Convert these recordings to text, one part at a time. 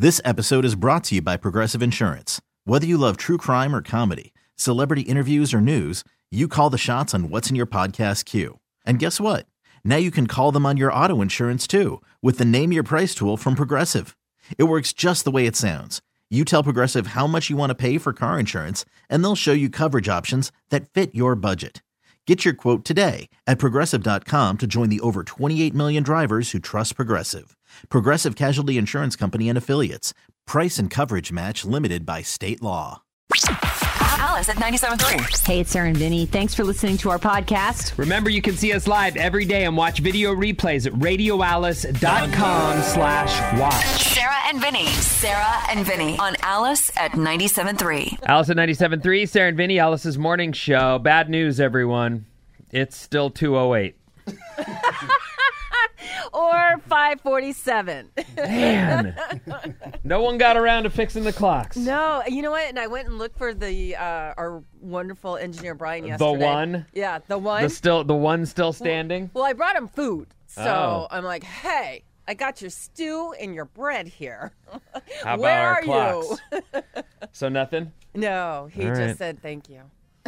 This episode is brought to you by Progressive Insurance. Whether you love true crime or comedy, celebrity interviews or news, you call the shots on what's in your podcast queue. And guess what? Now you can call them on your auto insurance too with the Name Your Price tool from Progressive. It works just the way it sounds. You tell Progressive how much you want to pay for car insurance, and they'll show you coverage options that fit your budget. Get your quote today at Progressive.com to join the over 28 million drivers who trust Progressive. Progressive Casualty Insurance Company and Affiliates. Price and coverage match limited by state law. Alice at 97.3. Hey, it's Sarah and Vinny. Thanks for listening to our podcast. Remember, you can see us live every day and watch video replays at radioalice.com/watch. Sarah and Vinny. Sarah and Vinny on Alice at 97.3. Alice at 97.3, Sarah and Vinny, Alice's morning show. Bad news, everyone. It's still 2:08. Or 5:47. Man. No one got around to fixing the clocks. No, you know what? And I went and looked for the our wonderful engineer Brian yesterday. The one? Yeah, the one. The one still standing? Well, I brought him food. So Oh. I'm like, hey, I got your stew and your bread here. How about Where our are clocks? So nothing? No, he All just right. said thank you.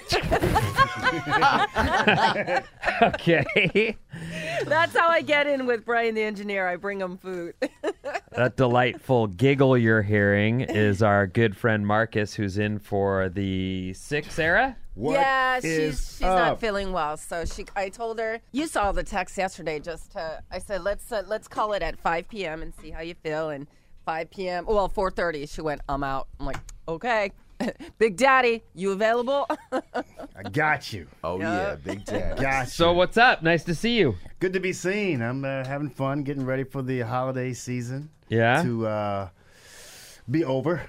Okay. That's how I get in with Brian the engineer. I bring him food. That delightful giggle you're hearing is our good friend Marcus, who's in for the sick Sarah. Yeah, she's not up? feeling well. So I told her, you saw the text yesterday. I said let's call it at 5 p.m. and see how you feel. And 5 p.m. Well, 4:30. She went, I'm out. I'm like, okay. Big Daddy, you available? I got you. Oh, yeah, Big Daddy. Got you. So what's up? Nice to see you. Good to be seen. I'm having fun, getting ready for the holiday season. Yeah? To be over.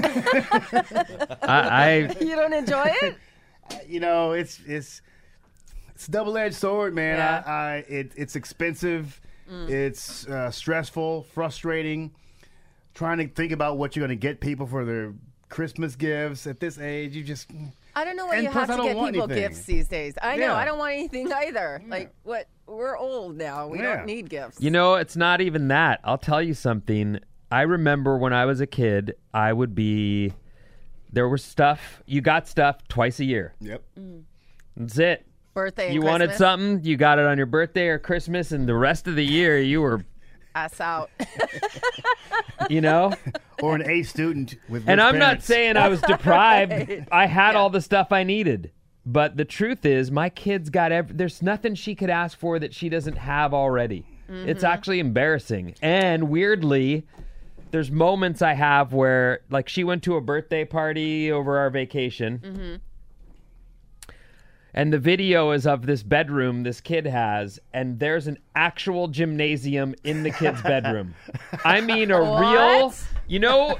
I You don't enjoy it? You know, it's a double-edged sword, man. Yeah. It's expensive. It's stressful, frustrating. Trying to think about what you're going to get people for their Christmas gifts at this age. You just I don't know why And you plus, have I to don't get want people anything. gifts these days. I know. Yeah. I don't want anything either. Yeah. Like, what? We're old now. We Yeah. don't need gifts. You know, it's not even that. I'll tell you something. I remember when I was a kid, there was stuff, you got stuff twice a year. Yep. That's it. Birthday and You Christmas, wanted something, you got it on your birthday or Christmas, and the rest of the year you were, ass out. you know? Or an A student with And rich I'm not parents. saying I was deprived. Right. I had all the stuff I needed. But the truth is, my kid's got there's nothing she could ask for that she doesn't have already. It's actually embarrassing. And weirdly, there's moments I have where, like, she went to a birthday party over our vacation. And the video is of this bedroom this kid has, and there's an actual gymnasium in the kid's bedroom. I mean, a real, What? you know,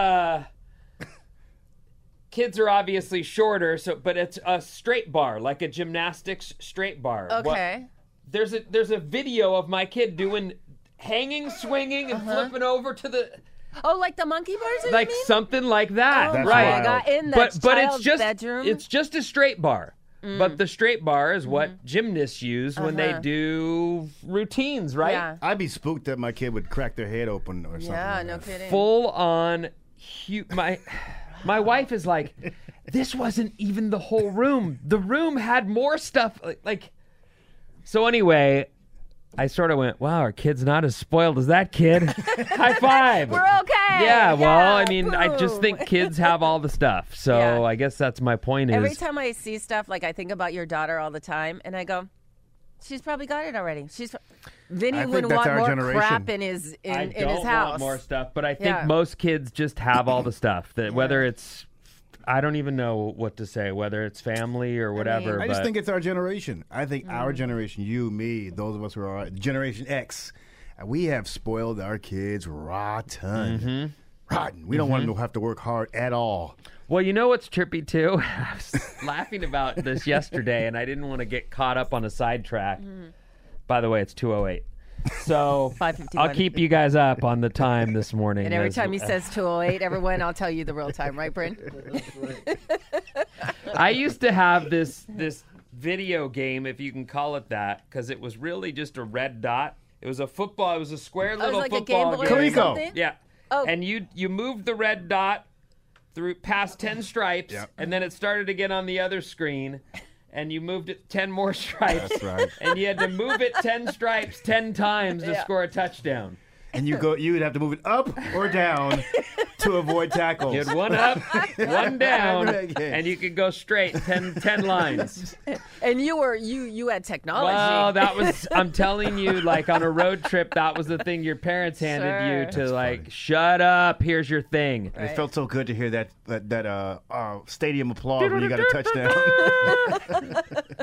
kids are obviously shorter, but it's a straight bar, like a gymnastics straight bar. Okay. There's a video of my kid doing hanging, swinging, and flipping over to the, Oh, like the monkey bars? You like mean? something like that, Oh That's my right? wild. God! In the But it's child's just bedroom. it's just a straight bar. But the straight bar is what gymnasts use when they do routines, right? Yeah. I'd be spooked that my kid would crack their head open or something. Yeah, like no that. kidding. Full on. My wife is like, this wasn't even the whole room. The room had more stuff. Like. So anyway, I sort of went, wow, our kid's not as spoiled as that kid. High five. We're okay. Yeah, well, I mean, I just boom. think kids have all the stuff. So Yeah. I guess that's my point is. Every time I see stuff, like I think about your daughter all the time, and I go, she's probably got it already. Vinny I think wouldn't that's want our more generation. crap in his I in don't his house. want more stuff, but I think Yeah. most kids just have all the stuff. That whether it's, I don't even know what to say, whether it's family or whatever. I just but think it's our generation. I think our generation, you, me, those of us who are Generation X, we have spoiled our kids rotten. Rotten. We don't want them to have to work hard at all. Well, you know what's trippy too? I was laughing about this yesterday, and I didn't want to get caught up on a sidetrack. By the way, it's 2:08. So 5:51. I'll keep you guys up on the time this morning. And every as- time he says 2:08, everyone, I'll tell you the real time, right, Bryn? I used to have this video game, if you can call it that, because it was really just a red dot. It was a football. It was a square Oh, it little was like a football Game Boy game. or Coleco. something? Yeah. and you moved the red dot through past 10 stripes, and then it started again on the other screen, and you moved it 10 more stripes. That's right. And you had to move it 10 stripes 10 times to score a touchdown. And you would have to move it up or down to avoid tackles. You had one up, one down, and you could go straight 10 lines. And you had technology. Well, that was, I'm telling you, like on a road trip, that was the thing your parents handed you to, like, shut up, here's your thing. It felt so good to hear that stadium applause when you got a touchdown.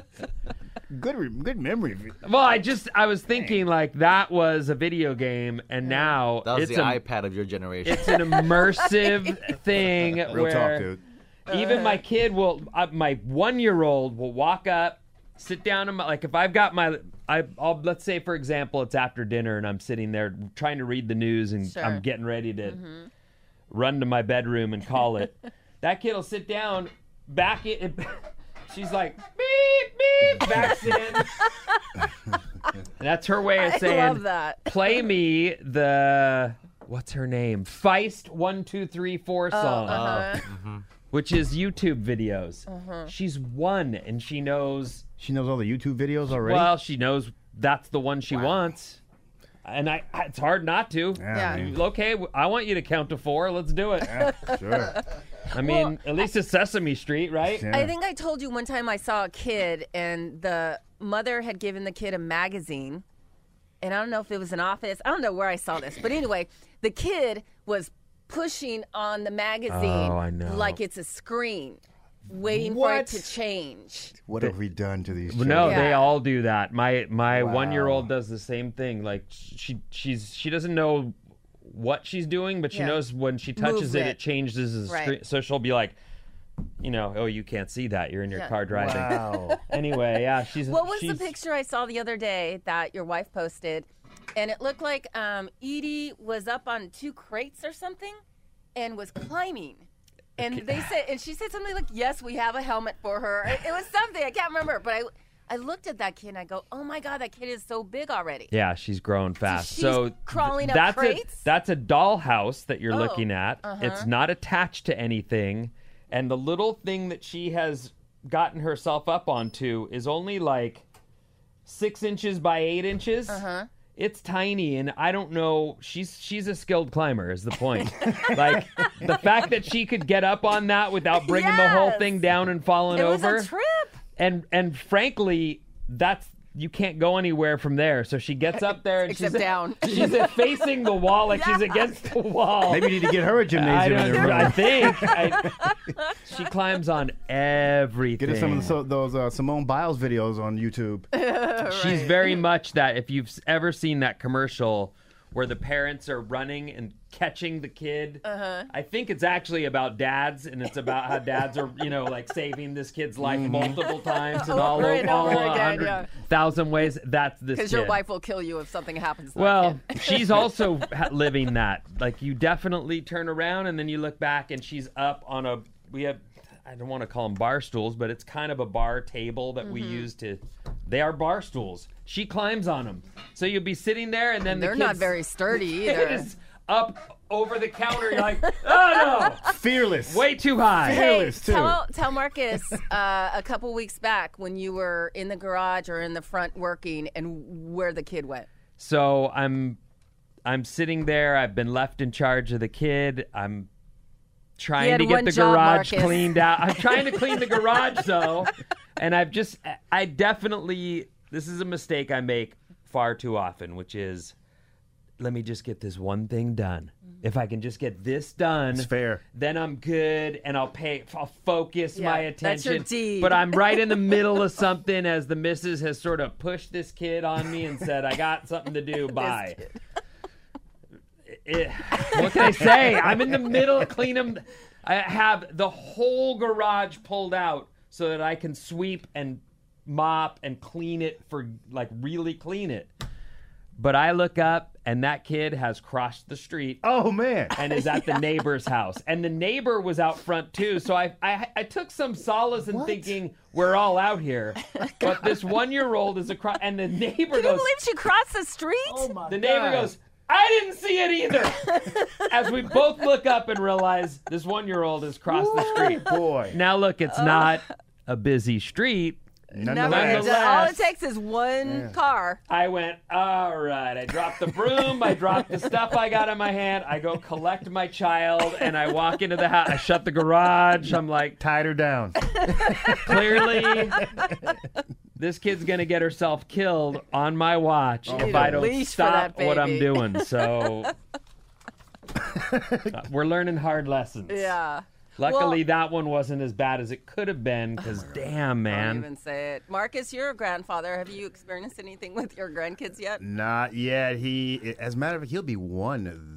Good memory. Well, I was thinking like that was a video game, and now That was it's the iPad of your generation. It's an immersive thing. Real talk, dude. Even my kid my 1-year-old will walk up, sit down, and like if I've got I'll let's say for example it's after dinner and I'm sitting there trying to read the news and I'm getting ready to run to my bedroom and call it. That kid will sit down, back it. She's like, beep, beep, backs in. And that's her way of saying, I love that. Play me the, what's her name? Feist 1, 2, 3, 4 song, which is YouTube videos. She's 1 and she knows. She knows all the YouTube videos already? Well, she knows that's the one she wants. And it's hard not to. Yeah. Okay, I want you to count to 4. Let's do it. Yeah, sure. I mean, at least it's Sesame Street, right? Yeah. I think I told you one time I saw a kid and the mother had given the kid a magazine. And I don't know if it was an office. I don't know where I saw this. But anyway, the kid was pushing on the magazine Oh, I know. like it's a screen, waiting for What? it to change. What have we done to these children? No, Yeah. they all do that. My 1-year-old does the same thing. Like she doesn't know what she's doing, but she knows when she touches Movement. it changes the Right. screen. So she'll be like, oh, you can't see that. You're in your car driving. Wow. Anyway, yeah, she's. What was the she's- picture I saw the other day that your wife posted? And it looked like Edie was up on 2 crates or something and was climbing. And she said something like, yes, we have a helmet for her. It was something, I can't remember. But I looked at that kid and I go, oh my God, that kid is so big already. Yeah, she's growing fast. she's crawling up that's crates? That's a dollhouse that you're Oh, looking at. It's not attached to anything. And the little thing that she has gotten herself up onto is only like 6 inches by 8 inches. It's tiny, and I don't know. She's a skilled climber, is the point. Like, the fact that she could get up on that without bringing the whole Yes. thing down and falling It was over. a trip. And frankly, you can't go anywhere from there. So she gets up there and Except down. She's facing the wall, like she's against the wall. Maybe you need to get her a gymnasium in her room. I think she climbs on everything. Get her some of those Simone Biles videos on YouTube. She's very much that. If you've ever seen that commercial where the parents are running and catching the kid, I think it's actually about dads, and it's about how dads are, like saving this kid's life multiple times and all Over and over again, 100,000 ways. That's this kid. Because your wife will kill you if something happens to Well, that kid. she's also living that. Like, you definitely turn around and then you look back and she's up on I don't want to call them bar stools, but it's kind of a bar table that we use they are bar stools. She climbs on them. So you'll be sitting there and then They're the not kid's very sturdy kid either. is up over the counter. You're like, oh no, Fearless. way too high. Hey, Fearless, too. tell Marcus a couple weeks back when you were in the garage or in the front working and where the kid went. So I'm sitting there. I've been left in charge of the kid. I'm He trying had to get one the job, garage Marcus. cleaned out. I'm trying to clean the garage though, and I definitely, this is a mistake I make far too often, which is, let me just get this one thing done. If I can just get this done, It's fair. then I'm good, and I'll focus my Yeah, that's your attention. deed. But I'm right in the middle of something as the missus has sort of pushed this kid on me and said, I got something to do, bye. What can I say? I'm in the middle of cleaning. I have the whole garage pulled out so that I can sweep and mop and clean it really clean it. But I look up and that kid has crossed the street Oh, man. and is at the neighbor's house. And the neighbor was out front too. So I took some solace in thinking we're all out here. But this 1-year-old is across, and the neighbor Can you goes, believe she crossed the street? the neighbor goes, I didn't see it either. As we both look up and realize this 1-year-old has crossed the street. Boy. Now look, it's not a busy street. Nonetheless. All it takes is one car. I went, all right. I dropped the broom. I dropped the stuff I got in my hand. I go collect my child, and I walk into the house. I shut the garage. I'm like, Tied her down. clearly, this kid's going to get herself killed on my watch if I don't leash for stop that what I'm baby. doing. So we're learning hard lessons. Yeah. Luckily, Well- that one wasn't as bad as it could have been because, damn, Don't man. even say it. Marcus, you're a grandfather. Have you experienced anything with your grandkids yet? Not yet. As a matter of fact, he'll be 1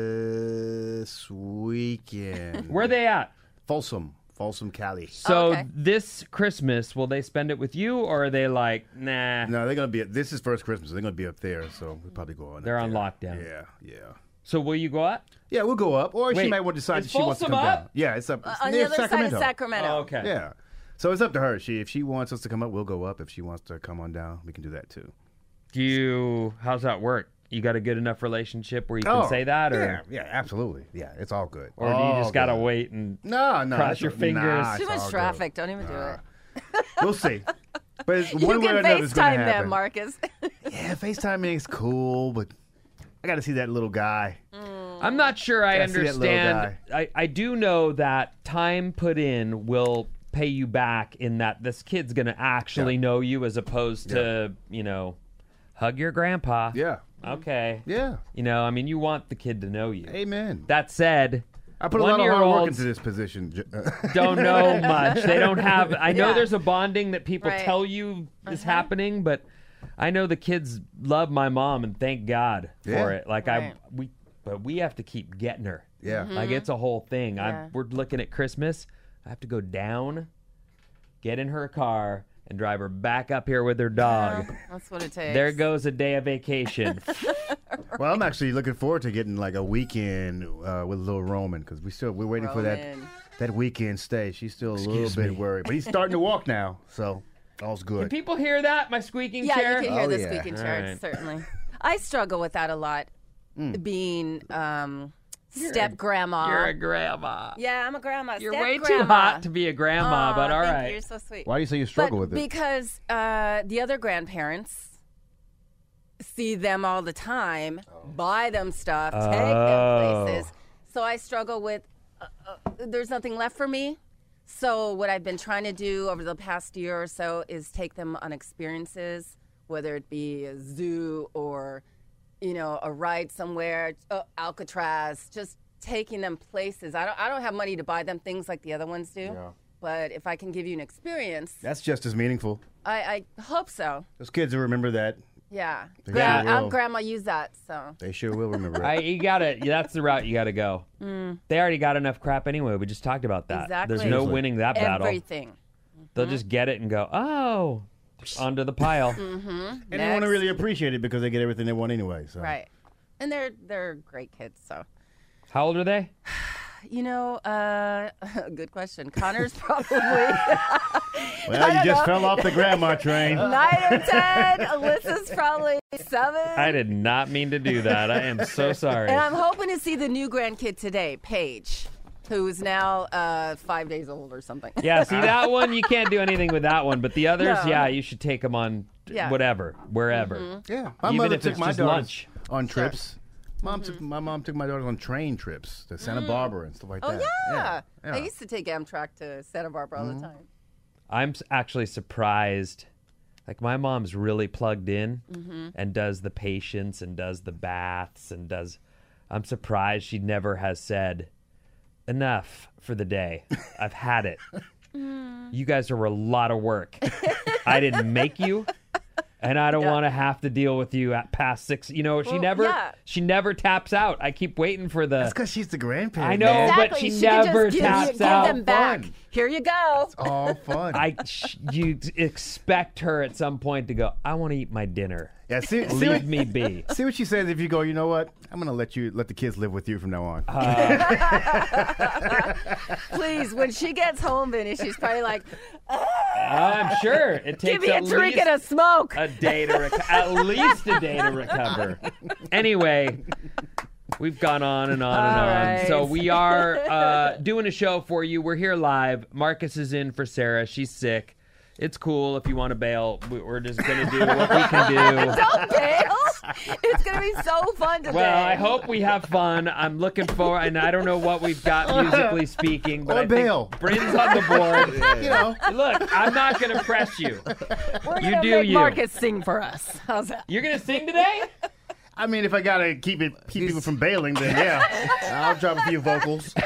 this weekend. Where are they at? Folsom, Cali. So okay. this Christmas, will they spend it with you, or are they like, nah? No, they're gonna be. This is first Christmas. They're gonna be up there, so we'll probably go on. They're up on there. lockdown. Yeah. So will you go up? Yeah, we'll go up, or she Wait, might want to decide is that she wants to Folsom come up? down. Yeah, it's up On the near other Sacramento. side of Sacramento. Oh, okay. Yeah, so it's up to her. If she wants us to come up, we'll go up. If she wants to come on down, we can do that too. How's that work? You got a good enough relationship where you can say that, or yeah, absolutely. Yeah, it's all good. or do you All just gotta good. wait and No, cross it's your all- fingers? Nah, Too it's much all traffic. Don't even do it. good. We'll see. But it's You one way or can another, it's going to FaceTime happen. them, Marcus. Yeah, FaceTiming is cool, but I got to see that little guy. I'm not sure I Gotta see that little understand. I do know that time put in will pay you back in that this kid's going to actually know you as opposed to, hug your grandpa. Yeah. Okay. Yeah. I mean, you want the kid to know you. Amen. That said, I put a lot of hard work 1-year-olds into this position. don't know much. They don't have. I know Yeah. there's a bonding that people Right. tell you is happening, but I know the kids love my mom, and thank God Yeah. for it. Like Right. but we have to keep getting her. Yeah. Like it's a whole thing. Yeah. We're looking at Christmas. I have to go down, get in her car, and drive her back up here with her dog. That's what it takes. There goes a day of vacation. Well, I'm actually looking forward to getting like a weekend with little Roman because we're waiting for Roman. that weekend stay. She's still a little Excuse bit me. worried, but he's starting to walk now, so all's Can good. people hear that? My squeaking Yeah, chair? you can hear Oh, the yeah. squeaking chair, All right. certainly. I struggle with that a lot, being step grandma. You're a grandma. Yeah, I'm a grandma. You're step way grandma. too hot to be a grandma, Aw, but all thank right. you. You're so sweet. Why do you say you But struggle with it? because the other grandparents see them all the time, buy them stuff, take them places. So I struggle with there's nothing left for me. So what I've been trying to do over the past year or so is take them on experiences, whether it be a zoo or, a ride somewhere, Alcatraz, just taking them places. I don't have money to buy them things like the other ones do. Yeah. But if I can give you an experience, That's just as meaningful. I hope so. Those kids will remember that. Yeah. They Grandma, sure will. Grandma used that, so. They sure will remember it. You gotta. That's the route you gotta go. They already got enough crap anyway. We just talked about that. Exactly. There's no winning that battle. Everything. They'll just get it and go, oh, onto the pile. And they want to Next. really appreciate it because they get everything they want anyway. So. Right. And they're great kids, so. How old are they? Good question. Connor's probably Well, you just fell off the grandma train. 9 or 10. Alyssa's probably 7. I did not mean to do that. I am so sorry. And I'm hoping to see the new grandkid today, Paige, who is now 5 days old or something. Yeah, see that one, you can't do anything with that one. But the others, No. yeah, you should take them on Yeah. whatever, wherever. Yeah, my Even mother if took it's my just daughters lunch. on trips. My mom took my daughters on train trips to Santa Barbara and stuff like Oh, that. yeah. Yeah. I used to take Amtrak to Santa Barbara all the time. I'm actually surprised. Like my mom's really plugged in and does the patients and does the baths and does. I'm surprised she never has said enough for the day. I've had it. You guys are a lot of work. I didn't make you. And I don't want to have to deal with you at past 6. She never taps out. I keep waiting for the. That's because she's the grandparent. I know, man. but she can never just taps give out. them back. Fun. Here you go. All fun. You expect her at some point to go, I want to eat my dinner. Yeah, Leave me be. See what she says if you go, you know what? I'm going to let the kids live with you from now on. Please, when she gets home, Vinny, she's probably like, I'm sure it takes give me a at drink least and a smoke. a day to at least a day to recover. Anyway, we've gone on and on and All on. right. So we are doing a show for you. We're here live. Marcus is in for Sarah. She's sick. It's cool if you want to bail. We're just going to do what we can do. Don't bail. It's going to be so fun today. Well, I hope we have fun. I'm looking forward, and I don't know what we've got musically speaking, but Or I bail. think Bryn's on the board. You know. Look, I'm not going to press you. We're You gonna do make you. Marcus sing for us. How's that? You're going to sing today? I mean, if I got to keep people from bailing, then yeah. I'll drop a few vocals.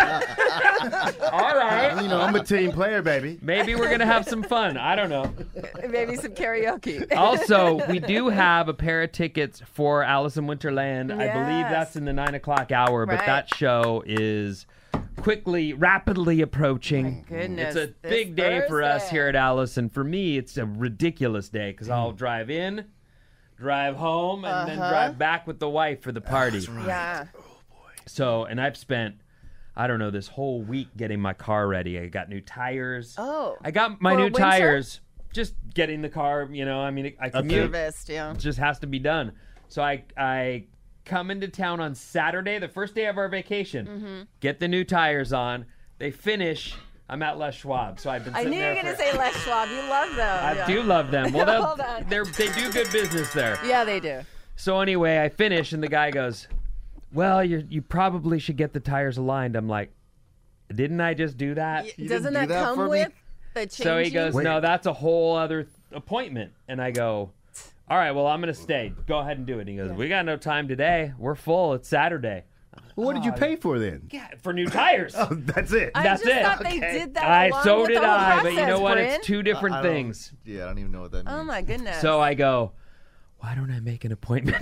All right. You know, I'm a team player, baby. Maybe we're going to have some fun. I don't know. Maybe some karaoke. Also, we do have a pair of tickets for Alice in Wonderland. I believe Yes. that's in the 9 o'clock hour, but Right. that show is rapidly approaching. Goodness. It's a this big day for us Thursday. here at Alice, and for me, it's a ridiculous day because I'll drive in, drive home, and then drive back with the wife for the party. Yeah. So, and I've spent, I don't know, this whole week getting my car ready. I got new tires. Oh. I got my For new winter? tires. Just getting the car, I mean, I commute. Serviced, yeah. It just has to be done. So I come into town on Saturday, the first day of our vacation, get the new tires on. They finish. I'm at Les Schwab, so I've been I sitting knew you were there going to say Les Schwab. You love them. I yeah. do love them. Well, Hold on. they do good business there. Yeah, they do. So anyway, I finish, and the guy goes, well, you probably should get the tires aligned. I'm like, didn't I just do that? Doesn't do that that come for me? with the change? So he goes, no, that's a whole other appointment. And I go, all right, well, I'm going to stay. Go ahead and do it. And he goes, we got no time today. We're full. It's Saturday. Well, what did you pay for then? Yeah, for new tires. Oh, that's it. I That's just it. thought they did that along So with did the whole I. But you know process, what? Bryn. It's two different I don't- things. Yeah, I don't even know what that means. Oh, my goodness. So I go, why don't I make an appointment?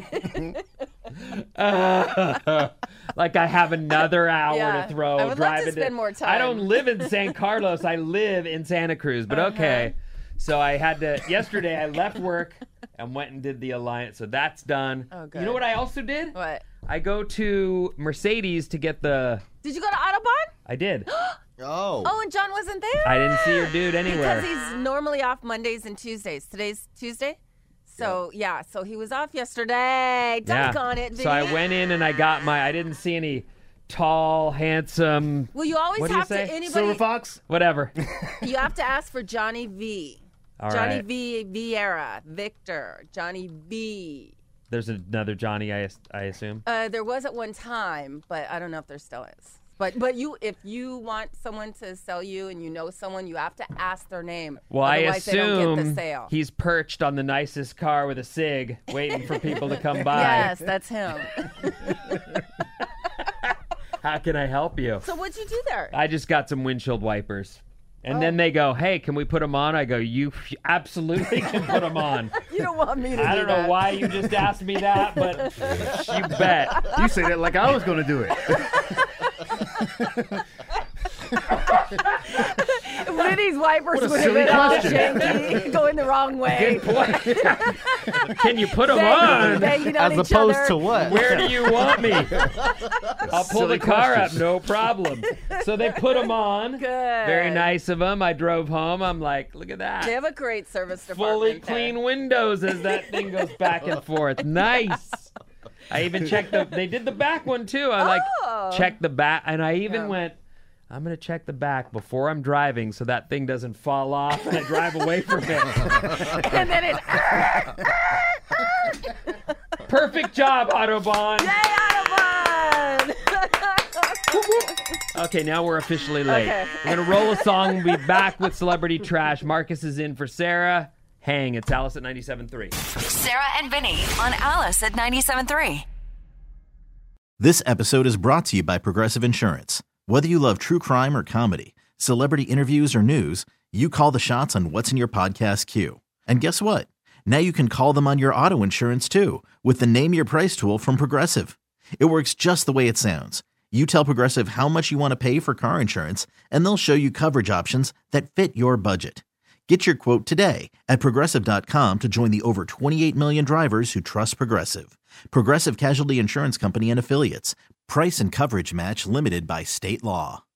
Like I have another hour Yeah. to throw. I would love drive to into- spend more time. I don't live in San Carlos. I live in Santa Cruz. But okay. So I had to. Yesterday I left work and went and did the Alliance. So that's done. Oh, good. You know what I also did? What? I go to Mercedes to get the. Did you go to Autobahn? I did. Oh. Oh, and John wasn't there? I didn't see your dude anywhere. Because he's normally off Mondays and Tuesdays. Today's Tuesday? So, yeah. So he was off yesterday. Dunk on it, Vinny. So I went in and I got my. I didn't see any tall, handsome. Well, you always What do you have to, say? anybody, Silver Fox? Whatever. you have to ask for Johnny V. All Johnny right. V. Vieira, Victor, Johnny V. There's another Johnny, I assume. There was at one time, but I don't know if there still is. But you, if you want someone to sell you and you know someone, you have to ask their name. Well, I Otherwise, they don't get the assume sale. he's perched on the nicest car with a cig, waiting for people to come by. Yes, that's him. How can I help you? So what'd you do there? I just got some windshield wipers. And then they go, hey, can we put them on? I go, you absolutely can put them on. You don't want me to I do don't know that. why you just asked me that, but you bet. You say that like I was going to do it. Vinny's wipers What a would have silly been all question. janky, going the wrong way. Good point. Can you put them on? Banging on As each opposed other. to what? Where do you want me? I'll pull the Silly car up, question. no problem. So they put them on. Good. Very nice of them. I drove home. I'm like, look at They that. have a great service department. Fully there. clean windows as that thing goes back and forth. Nice. I even checked they did the back one too. I Oh. checked the back, and I even Yeah. went, I'm going to check the back before I'm driving so that thing doesn't fall off and I drive away from it. And then it's Perfect job, Autobahn. Autobahn! Okay, now we're officially late. Okay. We're going to roll a song. We'll be back with Celebrity Trash. Marcus is in for Sarah. Hang. It's Alice at 97.3. Sarah and Vinny on Alice at 97.3. This episode is brought to you by Progressive Insurance. Whether you love true crime or comedy, celebrity interviews or news, you call the shots on what's in your podcast queue. And guess what? Now you can call them on your auto insurance too with the Name Your Price tool from Progressive. It works just the way it sounds. You tell Progressive how much you want to pay for car insurance, and they'll show you coverage options that fit your budget. Get your quote today at Progressive.com to join the over 28 million drivers who trust Progressive. Progressive Casualty Insurance Company and Affiliates. Price and coverage match limited by state law.